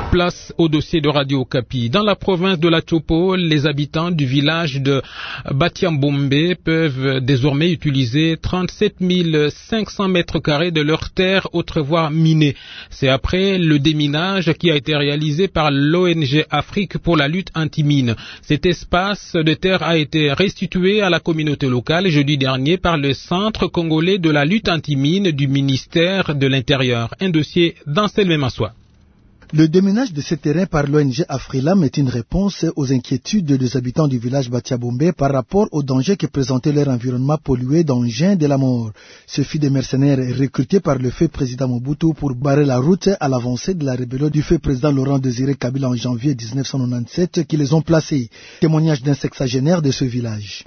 Place au dossier de Radio Okapi. Dans la province de la Chopo, les habitants du village de Batiambombe peuvent désormais utiliser 37 500 mètres carrés de leurs terres autrefois minées. C'est après le déminage qui a été réalisé par l'ONG Afrique pour la lutte anti-mine. Cet espace de terre a été restitué à la communauté locale jeudi dernier par le Centre congolais de la lutte anti-mine du ministère de l'Intérieur. Un dossier d'Anselme Massoua. Le déménage de ces terrains par l'ONG Afrilam est une réponse aux inquiétudes des habitants du village Batiambombe par rapport aux dangers que présentait leur environnement pollué d'engins de la mort. Ce fut des mercenaires recrutés par le feu président Mobutu pour barrer la route à l'avancée de la rébellion du feu président Laurent Désiré Kabila en janvier 1997 qui les ont placés. Témoignage d'un sexagénaire de ce village.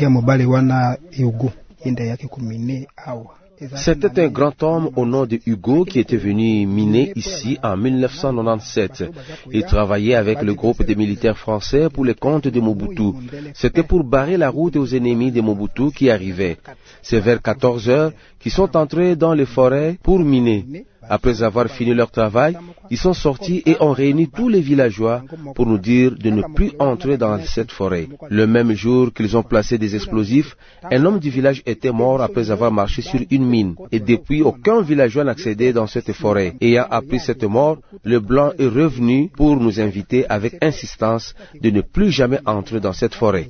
C'était un grand homme au nom de Hugo qui était venu miner ici en 1997. Il travaillait avec le groupe des militaires français pour les comptes de Mobutu. C'était pour barrer la route aux ennemis de Mobutu qui arrivaient. C'est vers 14 heures qu'ils sont entrés dans les forêts pour miner. Après avoir fini leur travail, ils sont sortis et ont réuni tous les villageois pour nous dire de ne plus entrer dans cette forêt. Le même jour qu'ils ont placé des explosifs, un homme du village était mort après avoir marché sur une mine. Et depuis, aucun villageois n'accédait dans cette forêt. Ayant appris cette mort, le blanc est revenu pour nous inviter avec insistance de ne plus jamais entrer dans cette forêt.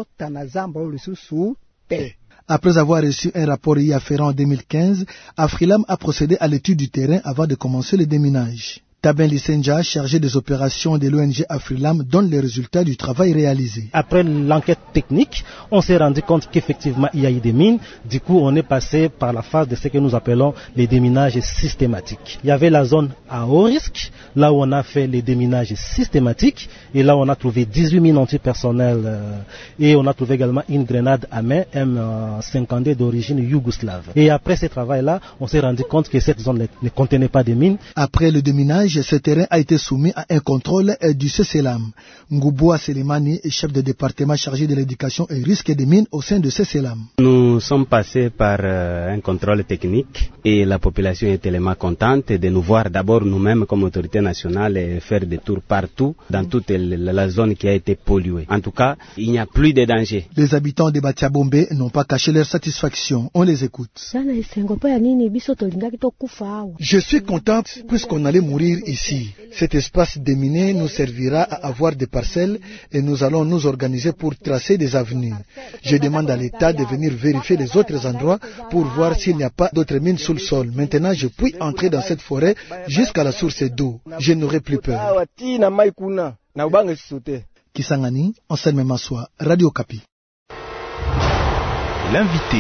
Après avoir reçu un rapport y afférent en 2015, Afrilam a procédé à l'étude du terrain avant de commencer le déminage. Tabin Lisenja, chargé des opérations de l'ONG Afrilam, donne les résultats du travail réalisé. Après l'enquête technique, on s'est rendu compte qu'effectivement il y a eu des mines. Du coup, on est passé par la phase de ce que nous appelons les déminages systématiques. Il y avait la zone à haut risque, là où on a fait les déminages systématiques, et là on a trouvé 18 mines antipersonnelles et on a trouvé également une grenade à main M52 d'origine yougoslave. Et après ce travail-là, on s'est rendu compte que cette zone ne contenait pas de mines. Après le déminage, ce terrain a été soumis à un contrôle du CCLAM. Ngouboua Selimani est chef de département chargé de l'éducation et risque des mines au sein de CCLAM. Nous sommes passés par un contrôle technique et la population est tellement contente de nous voir d'abord nous-mêmes comme autorité nationale et faire des tours partout dans toute la zone qui a été polluée. En tout cas, il n'y a plus de danger. Les habitants de Batiambombe n'ont pas caché leur satisfaction. On les écoute. Je suis contente puisqu'on allait mourir ici. Cet espace déminé nous servira à avoir des parcelles et nous allons nous organiser pour tracer des avenues. Je demande à l'État de venir vérifier les autres endroits pour voir s'il n'y a pas d'autres mines sous le sol. Maintenant, je puis entrer dans cette forêt jusqu'à la source d'eau. Je n'aurai plus peur. Kisangani, Anselme Massoua, Radio Okapi. L'invité.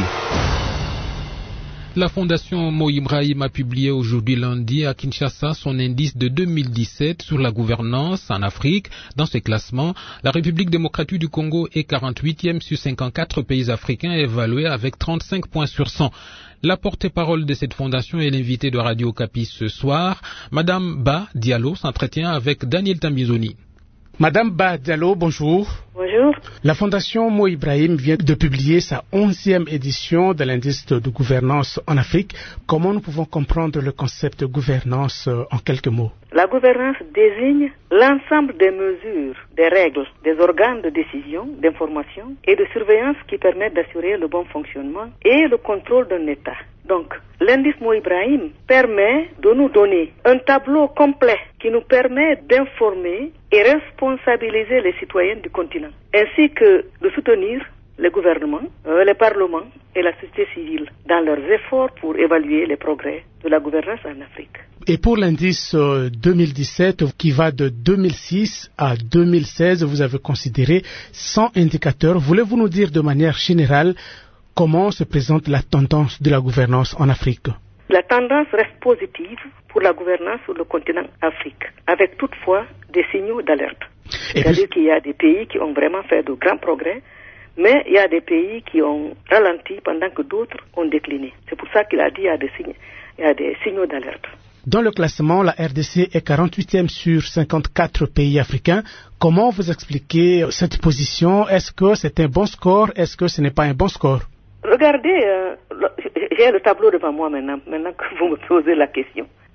La Fondation Mo Ibrahim a publié aujourd'hui lundi à Kinshasa son indice de 2017 sur la gouvernance en Afrique. Dans ce classement, la République démocratique du Congo est 48e sur 54 pays africains évalués avec 35 points sur 100. La porte-parole de cette fondation est l'invitée de Radio Okapi ce soir. Madame Ba Diallo s'entretient avec Daniel Tambizoni. Madame Ba Diallo, bonjour. Bonjour. La Fondation Mo Ibrahim vient de publier sa 11e édition de l'indice de gouvernance en Afrique. Comment nous pouvons comprendre le concept de gouvernance en quelques mots? La gouvernance désigne l'ensemble des mesures, des règles, des organes de décision, d'information et de surveillance qui permettent d'assurer le bon fonctionnement et le contrôle d'un État. Donc, l'indice Mo Ibrahim permet de nous donner un tableau complet qui nous permet d'informer et responsabiliser les citoyens du continent, ainsi que de soutenir les gouvernements, les parlements et la société civile dans leurs efforts pour évaluer les progrès de la gouvernance en Afrique. Et pour l'indice 2017, qui va de 2006 à 2016, vous avez considéré 100 indicateurs. Voulez-vous nous dire de manière générale comment se présente la tendance de la gouvernance en Afrique? La tendance reste positive pour la gouvernance sur le continent Afrique, avec toutefois des signaux d'alerte. C'est-à-dire qu'il y a des pays qui ont vraiment fait de grands progrès, mais il y a des pays qui ont ralenti pendant que d'autres ont décliné. C'est pour ça qu'il a dit qu'il y a des signaux d'alerte. Dans le classement, la RDC est 48e sur 54 pays africains. Comment vous expliquez cette position? Est-ce que c'est un bon score? Est-ce que ce n'est pas un bon score? Regardez, j'ai le tableau devant moi maintenant que vous me posez la question.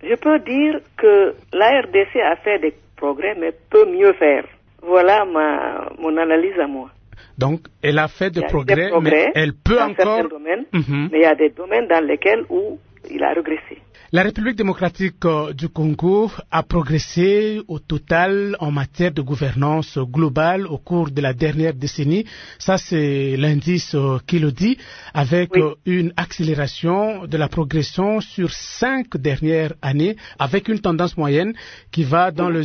Je peux dire que la RDC a fait des progrès, mais peut mieux faire. Voilà mon analyse à moi. Donc, elle a fait des progrès, mais elle peut dans encore... certains domaines, mais il y a des domaines dans lesquels où il a régressé. La République démocratique du Congo a progressé au total en matière de gouvernance globale au cours de la dernière décennie. Ça, c'est l'indice qui le dit, avec une accélération de la progression sur 5 dernières années, avec une tendance moyenne qui va dans le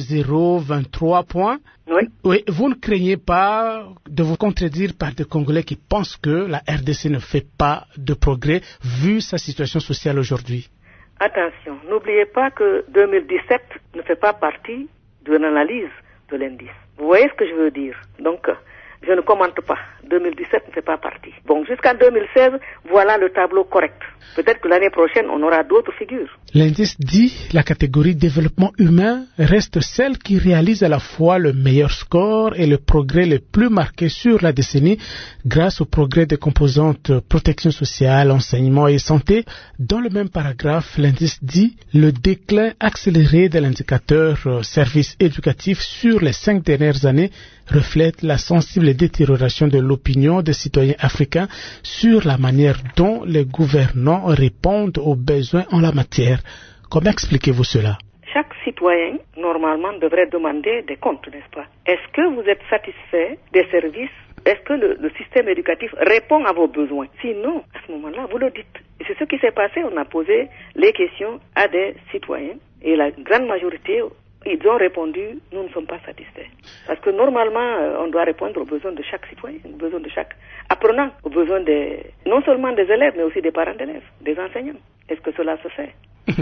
0,23 points. Oui, vous ne craignez pas de vous contredire par des Congolais qui pensent que la RDC ne fait pas de progrès vu sa situation sociale aujourd'hui? Attention, n'oubliez pas que 2017 ne fait pas partie de l'analyse de l'indice. Vous voyez ce que je veux dire? Donc, je ne commente pas. 2017 ne fait pas partie. Bon, jusqu'en 2016, voilà le tableau correct. Peut-être que l'année prochaine, on aura d'autres figures. L'indice dit la catégorie développement humain reste celle qui réalise à la fois le meilleur score et le progrès le plus marqué sur la décennie grâce au progrès des composantes protection sociale, enseignement et santé. Dans le même paragraphe, l'indice dit le déclin accéléré de l'indicateur service éducatif sur les 5 dernières années reflète la sensible détérioration de l'opinion des citoyens africains sur la manière dont les gouvernants répondent aux besoins en la matière. Comment expliquez-vous cela? Chaque citoyen, normalement, devrait demander des comptes, n'est-ce pas? Est-ce que vous êtes satisfait des services? Est-ce que le système éducatif répond à vos besoins? Sinon, à ce moment-là, vous le dites. Et c'est ce qui s'est passé. On a posé les questions à des citoyens et la grande majorité, ils ont répondu, nous ne sommes pas satisfaits. Parce que normalement, on doit répondre aux besoins de chaque citoyen, aux besoins de chaque apprenant, aux besoins non seulement des élèves, mais aussi des parents d'élèves, des enseignants. Est-ce que cela se fait?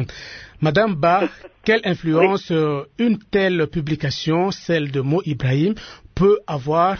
Madame Ba, quelle influence une telle publication, celle de Mo Ibrahim, peut avoir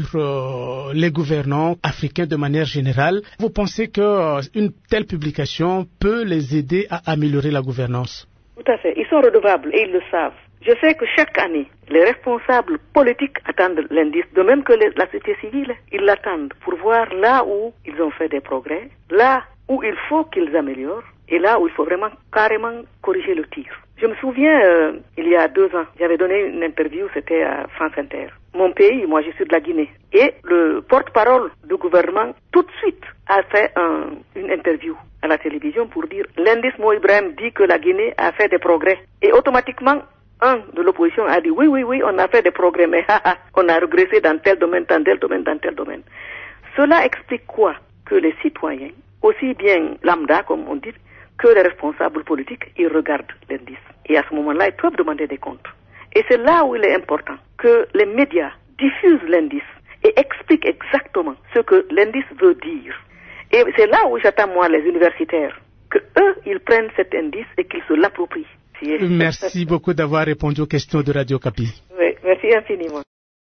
sur les gouvernants africains de manière générale? Vous pensez qu'une telle publication peut les aider à améliorer la gouvernance? Tout à fait. Ils sont redevables et ils le savent. Je sais que chaque année, les responsables politiques attendent l'indice, de même que la société civile, ils l'attendent pour voir là où ils ont fait des progrès, là où il faut qu'ils améliorent, et là où il faut vraiment carrément corriger le tir. Je me souviens, il y a 2 ans, j'avais donné une interview, c'était à France Inter. Mon pays, moi je suis de la Guinée, et le porte-parole du gouvernement, tout de suite, a fait une interview à la télévision pour dire l'indice Mo Ibrahim dit que la Guinée a fait des progrès. Et automatiquement, un de l'opposition a dit oui, on a fait des progrès, mais on a régressé dans tel domaine, dans tel domaine, dans tel domaine. Cela explique quoi? Que les citoyens, aussi bien lambda, comme on dit, que les responsables politiques, ils regardent l'indice. Et à ce moment-là, ils peuvent demander des comptes. Et c'est là où il est important que les médias diffusent l'indice et expliquent exactement ce que l'indice veut dire. Et c'est là où j'attends, moi, les universitaires, que eux, ils prennent cet indice et qu'ils se l'approprient. Merci beaucoup d'avoir répondu aux questions de Radio Okapi. Oui, merci infiniment.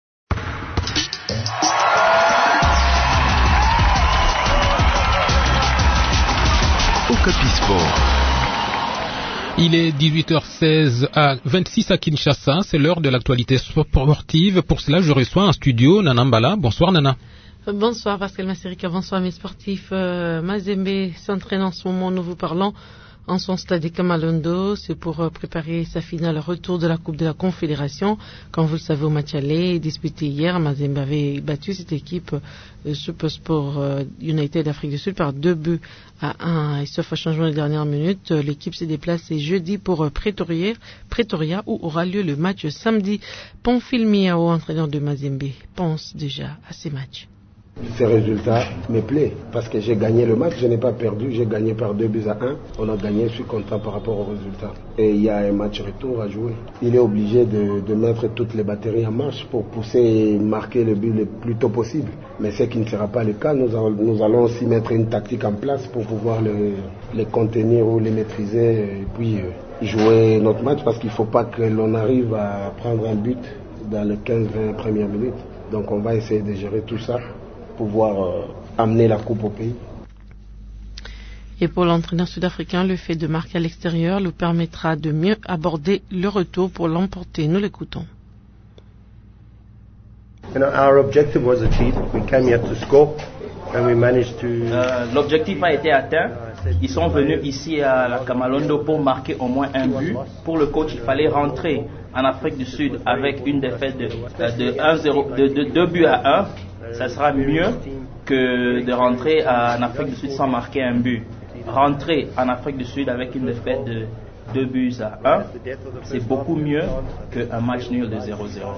Okapi Sport. Il est 18h16 à 26 à Kinshasa. C'est l'heure de l'actualité sportive. Pour cela, je reçois en studio Nana Mbala. Bonsoir Nana. Bonsoir Pascal Masserica, bonsoir mes sportifs. Mazembe s'entraîne en ce moment, nous vous parlons en son stade de Kamalondo. C'est pour préparer sa finale retour de la Coupe de la Confédération. Comme vous le savez, au match aller disputé hier, Mazembe avait battu cette équipe Supersport United d'Afrique du Sud par 2-1. Et sauf à changement de dernière minute, l'équipe s'est déplacée jeudi pour Pretoria où aura lieu le match samedi. Pamphile Miao, entraîneur de Mazembe, pense déjà à ces matchs. Ces résultats me plaisent parce que j'ai gagné le match, je n'ai pas perdu, j'ai gagné par 2-1. On a gagné, je suis content par rapport aux résultats. Et il y a un match retour à jouer. Il est obligé de mettre toutes les batteries en marche pour pousser et marquer le but le plus tôt possible. Mais ce qui ne sera pas le cas, nous allons aussi mettre une tactique en place pour pouvoir les contenir ou les maîtriser et puis jouer notre match parce qu'il ne faut pas que l'on arrive à prendre un but dans les 15-20 premières minutes. Donc on va essayer de gérer tout ça. Pouvoir amener la coupe au pays. Et pour l'entraîneur sud-africain, le fait de marquer à l'extérieur lui permettra de mieux aborder le retour pour l'emporter. Nous l'écoutons. Our objective was achieved. We came here to score. L'objectif a été atteint. Ils sont venus ici à la Kamalondo pour marquer au moins un but. Pour le coach, il fallait rentrer en Afrique du Sud avec une défaite de 2 buts à 1. Ça sera mieux que de rentrer en Afrique du Sud sans marquer un but. Rentrer en Afrique du Sud avec une défaite de 2 buts à 1, c'est beaucoup mieux qu'un match nul de 0-0.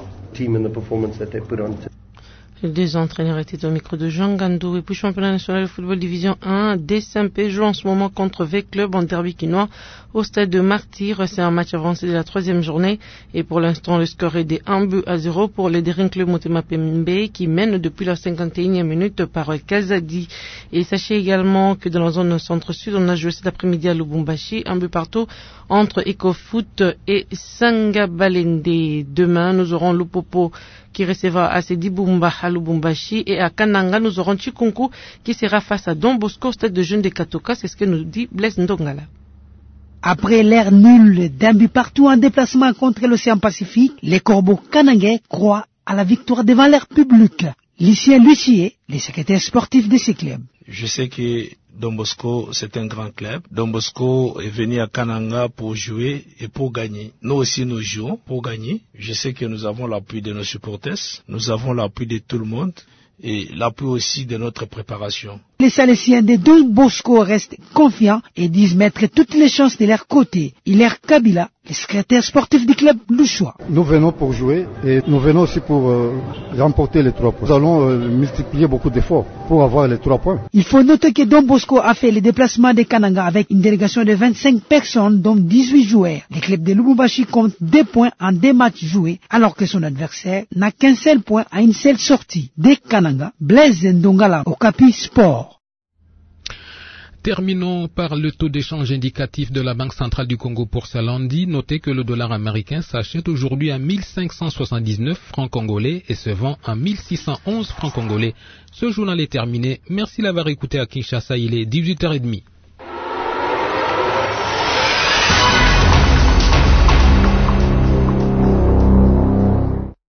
Les deux entraîneurs étaient au micro de Jean Gandou. Et puis championnat national de football division 1, DSMP joue en ce moment contre V-Club en derby quinois au stade de Martyr. C'est un match avancé de la 3e journée. Et pour l'instant, le score est de 1-0 pour le Daring Club Motema Pembe qui mène depuis la 51e minute par Kazadi. Et sachez également que dans la zone centre-sud, on a joué cet après-midi à Lubumbashi, 1 but partout entre EcoFoot et Sangabalende. Demain, nous aurons Lupopo qui recevra à Sedibumba à Lubumbashi, et à Kananga, nous aurons Chikunku qui sera face à Don Bosco au stade de jeunes de Katoka. C'est ce que nous dit Blaise Ndongala. Après l'ère nulle d'un but partout en déplacement contre l'océan Pacifique, les Corbeaux kanangais croient à la victoire devant l'air public. Lucien Lucier, le secrétaire sportif de ces clubs. Je sais que Don Bosco, c'est un grand club. Don Bosco est venu à Kananga pour jouer et pour gagner. Nous aussi, nous jouons pour gagner. Je sais que nous avons l'appui de nos supporters, nous avons l'appui de tout le monde et l'appui aussi de notre préparation. Les Salésiens de Don Bosco restent confiants et disent mettre toutes les chances de leur côté. Hilaire Kabila, le secrétaire sportif du club Louchois. Nous venons pour jouer et nous venons aussi pour remporter les 3 points. Nous allons multiplier beaucoup d'efforts pour avoir les 3 points. Il faut noter que Don Bosco a fait le déplacement de Kananga avec une délégation de 25 personnes, dont 18 joueurs. Le club de Lubumbashi compte 2 points en 2 matchs joués, alors que son adversaire n'a qu'un seul point à une seule sortie. De Kananga, Blaise Ndongala, Okapi Sport. Terminons par le taux d'échange indicatif de la Banque centrale du Congo pour ce lundi. Notez que le dollar américain s'achète aujourd'hui à 1579 francs congolais et se vend à 1611 francs congolais. Ce journal est terminé. Merci d'avoir écouté à Kinshasa. Il est 18h30.